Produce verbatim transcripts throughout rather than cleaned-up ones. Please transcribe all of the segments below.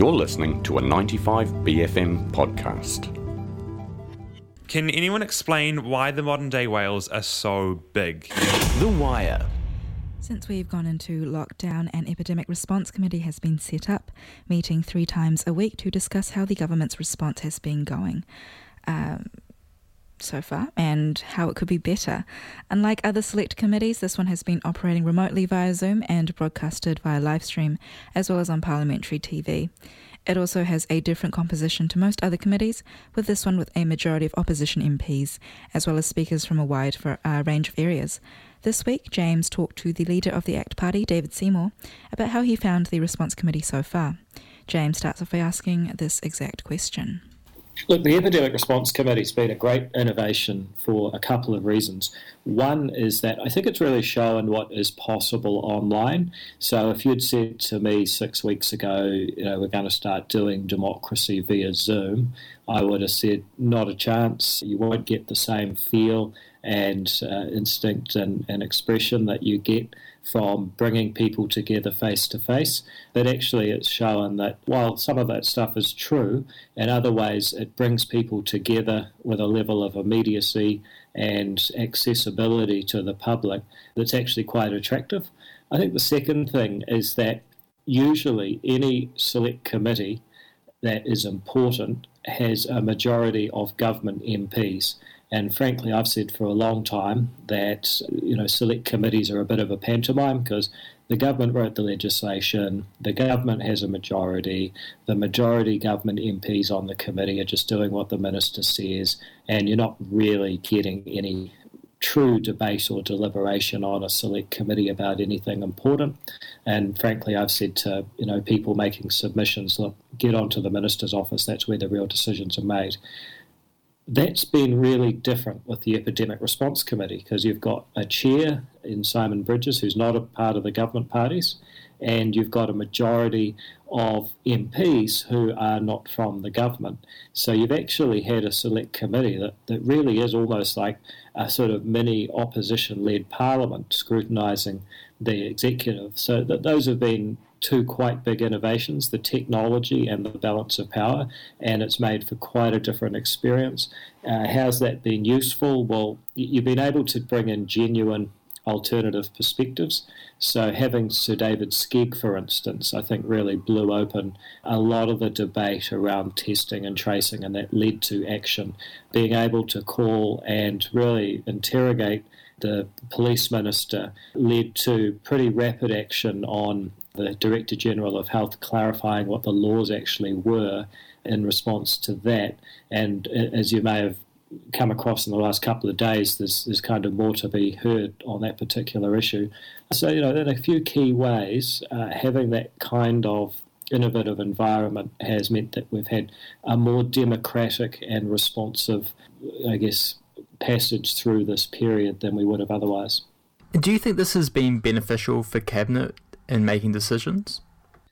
You're listening to a ninety-five B F M podcast. Can anyone explain why the modern-day whales are so big? The Wire. Since we've gone into lockdown, an epidemic response committee has been set up, meeting three times a week to discuss how the government's response has been going um, so far and how it could be better. Unlike other select committees, this one has been operating remotely via Zoom and broadcasted via live stream, as well as on parliamentary T V. It also has a different composition to most other committees, with this one with a majority of opposition M Ps, as well as speakers from a wide uh, range of areas. This week, James talked to the leader of the ACT Party, David Seymour, about how he found the response committee so far. James starts off by asking this exact question. Look, the Epidemic Response Committee has been a great innovation for a couple of reasons. One is that I think it's really shown what is possible online. So if you'd said to me six weeks ago, you know, we're going to start doing democracy via Zoom, I would have said, not a chance. You won't get the same feel and uh, instinct and, and expression that you get from bringing people together face to face. But actually it's shown that while some of that stuff is true, in other ways it brings people together with a level of immediacy and accessibility to the public that's actually quite attractive. I think the second thing is that usually any select committee that is important has a majority of government M Ps. And frankly, I've said for a long time that, you know, select committees are a bit of a pantomime because the government wrote the legislation, the government has a majority, the majority government M Ps on the committee are just doing what the minister says, and you're not really getting any true debate or deliberation on a select committee about anything important. And frankly, I've said to, you know, people making submissions, look, get onto the minister's office, that's where the real decisions are made. That's been really different with the Epidemic Response Committee because you've got a chair in Simon Bridges who's not a part of the government parties, and you've got a majority of M Ps who are not from the government. So you've actually had a select committee that, that really is almost like a sort of mini opposition-led parliament scrutinising the executive. So that those have been two quite big innovations, the technology and the balance of power, and it's made for quite a different experience. Uh, how's that been useful? Well, you've been able to bring in genuine alternative perspectives. So having Sir David Skegg, for instance, I think really blew open a lot of the debate around testing and tracing, and that led to action. Being able to call and really interrogate the police minister led to pretty rapid action on the Director General of Health clarifying what the laws actually were in response to that. And as you may have come across in the last couple of days, there's, there's kind of more to be heard on that particular issue. So, you know, in a few key ways, uh, having that kind of innovative environment has meant that we've had a more democratic and responsive, I guess, passage through this period than we would have otherwise. Do you think this has been beneficial for Cabinet in making decisions?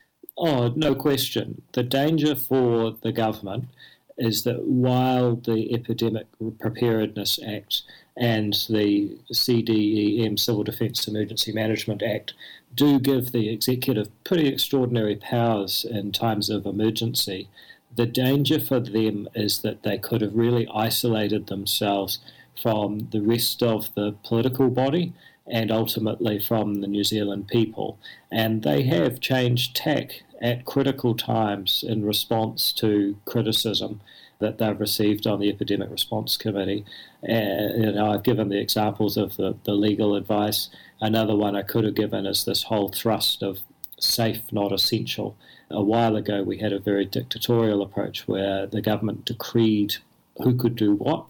Oh, no question. The danger for the government is that while the Epidemic Preparedness Act and the C D E M Civil Defence Emergency Management Act do give the executive pretty extraordinary powers in times of emergency, the danger for them is that they could have really isolated themselves from the rest of the political body and ultimately from the New Zealand people. And they have changed tack at critical times in response to criticism that they've received on the Epidemic Response Committee. And, you know, I've given the examples of the, the legal advice. Another one I could have given is this whole thrust of safe, not essential. A while ago we had a very dictatorial approach where the government decreed who could do what.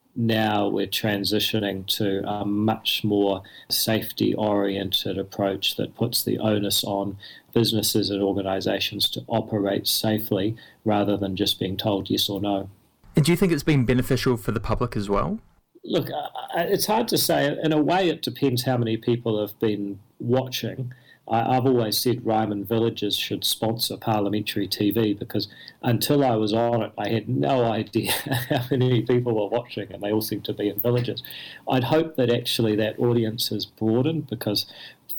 Now we're transitioning to a much more safety-oriented approach that puts the onus on businesses and organisations to operate safely rather than just being told yes or no. And do you think it's been beneficial for the public as well? Look, it's hard to say. In a way, it depends how many people have been watching. I've always said Ryman Villages should sponsor parliamentary T V because until I was on it, I had no idea how many people were watching, and they all seem to be in villages. I'd hope that actually that audience has broadened because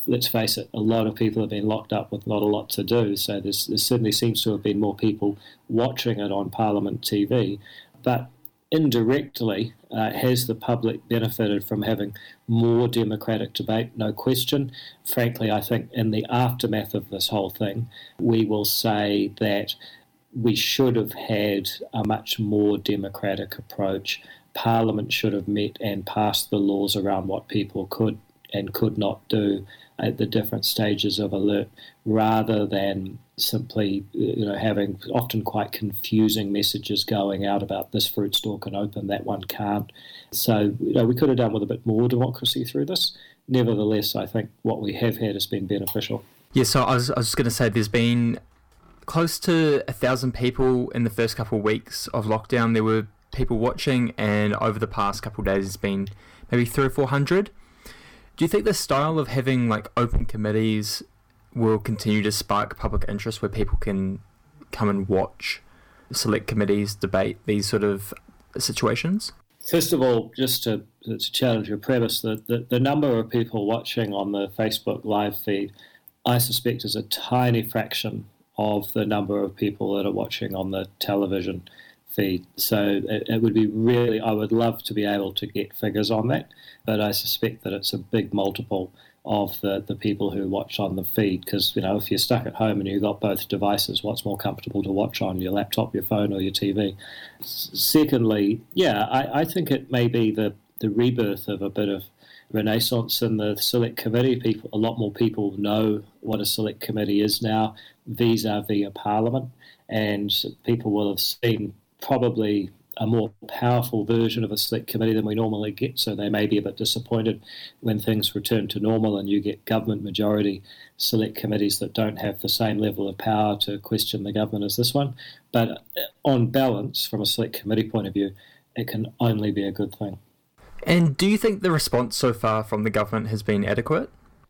let's face it, a lot of people have been locked up with not a lot to do, so there's, there certainly seems to have been more people watching it on Parliament T V. But indirectly, uh, has the public benefited from having more democratic debate? No question. Frankly, I think in the aftermath of this whole thing, we will say that we should have had a much more democratic approach. Parliament should have met and passed the laws around what people could and could not do at the different stages of alert, rather than simply, you know, having often quite confusing messages going out about this fruit store can open, that one can't. So, you know, we could have done with a bit more democracy through this. Nevertheless, I think what we have had has been beneficial. Yeah, so I was, I was just going to say there's been close to a thousand people in the first couple of weeks of lockdown. There were people watching, and over the past couple of days it's been maybe three or four hundred. Do you think the style of having like open committees will continue to spark public interest, where people can come and watch select committees debate these sort of situations? First of all, just to, to challenge your premise, the, the, the number of people watching on the Facebook live feed, I suspect, is a tiny fraction of the number of people that are watching on the television feed. So it, it would be really, I would love to be able to get figures on that, but I suspect that it's a big multiple of the, the people who watch on the feed, because, you know, if you're stuck at home and you've got both devices, what's more comfortable to watch on, your laptop, your phone, or your T V? S- secondly, yeah, I, I think it may be the, the rebirth of a bit of renaissance in the select committee. People, a lot more people know what a select committee is now, vis-a-vis a parliament, and people will have seen probably a more powerful version of a select committee than we normally get, so they may be a bit disappointed when things return to normal and you get government majority select committees that don't have the same level of power to question the government as this one. But on balance, from a select committee point of view, it can only be a good thing. And do you think the response so far from the government has been adequate?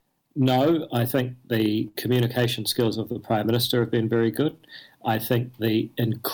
No, I think the communication skills of the Prime Minister have been very good. I think the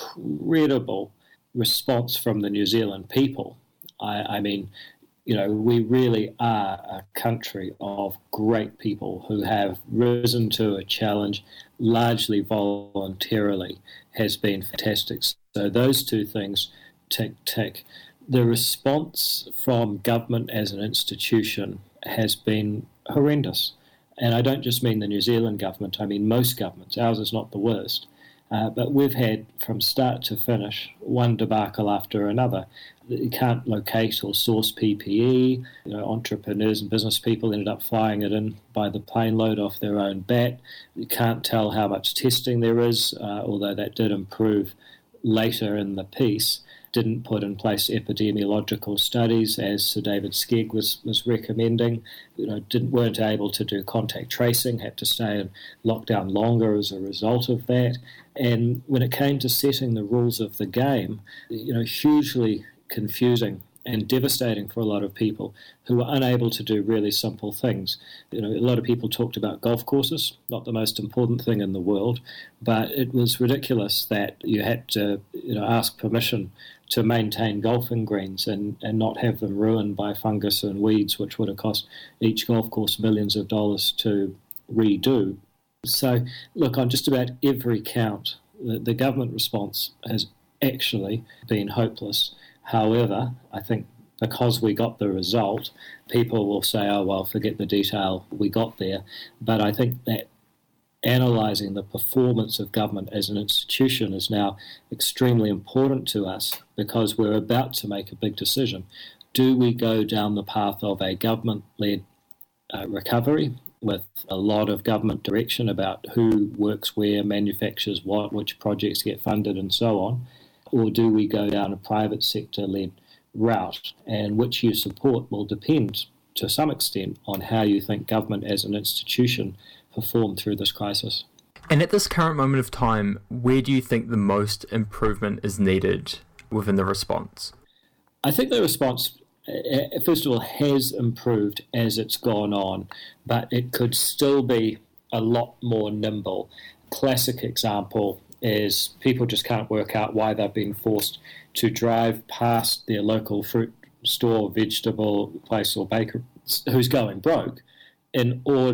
incredible response from the New Zealand people, I, I mean, you know, we really are a country of great people who have risen to a challenge largely voluntarily, has been fantastic. So those two things tick, tick. The response from government as an institution has been horrendous. And I don't just mean the New Zealand government, I mean most governments. Ours is not the worst. Uh, but we've had, from start to finish, one debacle after another. You can't locate or source P P E. You know, entrepreneurs and business people ended up flying it in by the plane load off their own bat. You can't tell how much testing there is, uh, although that did improve later in the piece. Didn't put in place epidemiological studies, as Sir David Skegg was, was recommending. You know, didn't weren't able to do contact tracing, had to stay in lockdown longer as a result of that. And when it came to setting the rules of the game, you know, hugely confusing and devastating for a lot of people who were unable to do really simple things. You know, a lot of people talked about golf courses, not the most important thing in the world, but it was ridiculous that you had to, you know, ask permission to maintain golfing greens and, and not have them ruined by fungus and weeds, which would have cost each golf course millions of dollars to redo. So, look, on just about every count, the, the government response has actually been hopeless. However, I think because we got the result, people will say, oh, well, forget the detail, we got there. But I think that analysing the performance of government as an institution is now extremely important to us, because we're about to make a big decision. Do we go down the path of a government-led uh, recovery with a lot of government direction about who works where, manufactures what, which projects get funded and so on? Or do we go down a private sector-led route? And which you support will depend to some extent on how you think government as an institution performed through this crisis. And at this current moment of time, where do you think the most improvement is needed within the response? I think the response, first of all, has improved as it's gone on, but it could still be a lot more nimble. Classic example is people just can't work out why they've been forced to drive past their local fruit store, vegetable place or baker who's going broke in order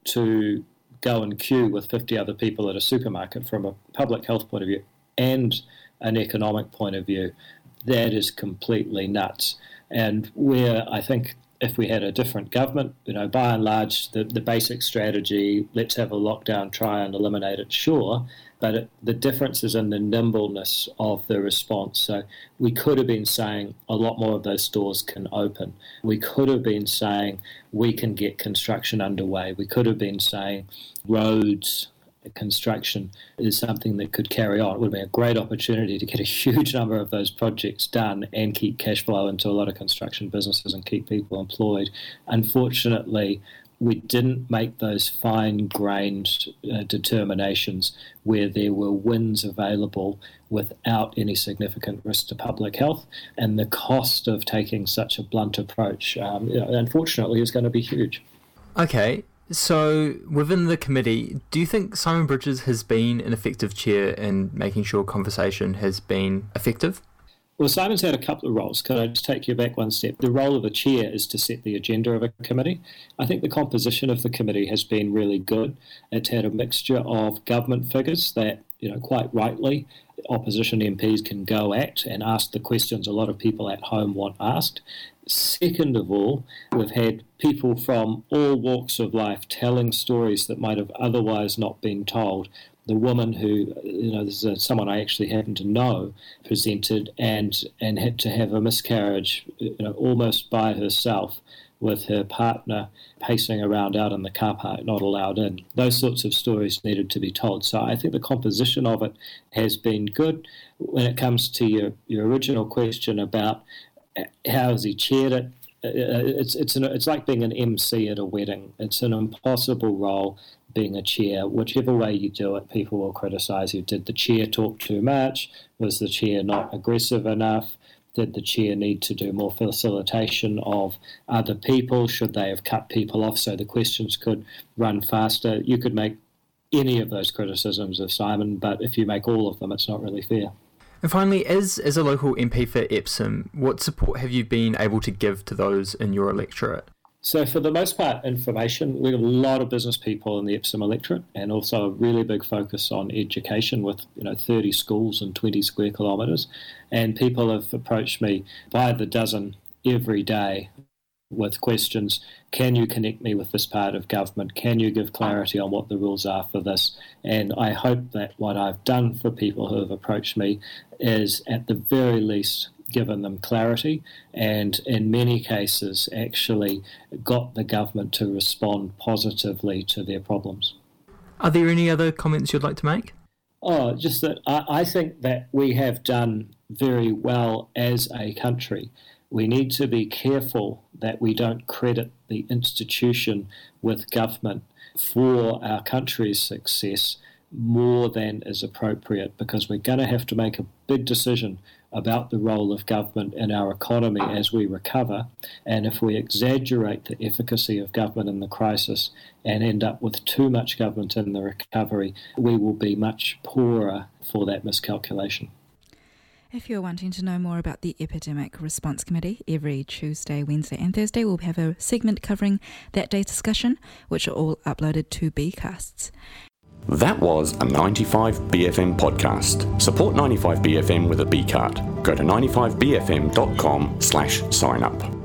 to go and queue with fifty other people at a supermarket from a public health point of view and an economic point of view, that is completely nuts. And where I think if we had a different government, you know, by and large, the, the basic strategy, let's have a lockdown, try and eliminate it, sure, but it, the difference is in the nimbleness of the response. So we could have been saying a lot more of those stores can open. We could have been saying we can get construction underway. We could have been saying roads construction is something that could carry on. It would be a great opportunity to get a huge number of those projects done and keep cash flow into a lot of construction businesses and keep people employed. Unfortunately, we didn't make those fine-grained uh, determinations where there were wins available without any significant risk to public health, and the cost of taking such a blunt approach, um, you know, unfortunately, is going to be huge. Okay. So, within the committee, do you think Simon Bridges has been an effective chair in making sure conversation has been effective? Well, Simon's had a couple of roles. Can I just take you back one step? The role of a chair is to set the agenda of a committee. I think the composition of the committee has been really good. It's had a mixture of government figures that, you know, quite rightly, opposition M Ps can go at and ask the questions a lot of people at home want asked. Second of all, we've had people from all walks of life telling stories that might have otherwise not been told. The woman who, you know, this is someone I actually happen to know, presented and and had to have a miscarriage, you know, almost by herself, with her partner pacing around out in the car park, not allowed in. Those sorts of stories needed to be told. So I think the composition of it has been good. When it comes to your, your original question about how has he chaired it, it's it's an, it's like being an M C at a wedding. It's an impossible role, being a chair. Whichever way you do it, people will criticise you. Did the chair talk too much? Was the chair not aggressive enough? Did the chair need to do more facilitation of other people? Should they have cut people off so the questions could run faster? You could make any of those criticisms of Simon, but if you make all of them, it's not really fair. And finally, as, as a local M P for Epsom, what support have you been able to give to those in your electorate? So for the most part, information. We have a lot of business people in the Epsom electorate, and also a really big focus on education with, you know, thirty schools and twenty square kilometres. And people have approached me by the dozen every day with questions. Can you connect me with this part of government? Can you give clarity on what the rules are for this? And I hope that what I've done for people who have approached me is, at the very least, given them clarity, and in many cases actually got the government to respond positively to their problems. Are there any other comments you'd like to make? Oh, just that I, I think that we have done very well as a country. We need to be careful that we don't credit the institution with government for our country's success more than is appropriate, because we're going to have to make a big decision about the role of government in our economy as we recover. And if we exaggerate the efficacy of government in the crisis and end up with too much government in the recovery, we will be much poorer for that miscalculation. If you're wanting to know more about the Epidemic Response Committee, every Tuesday, Wednesday and Thursday we'll have a segment covering that day's discussion, which are all uploaded to Bcasts. That was a ninety-five B F M podcast. Support ninety-five B F M with a B card. Go to ninety-five B F M dot com slash sign up.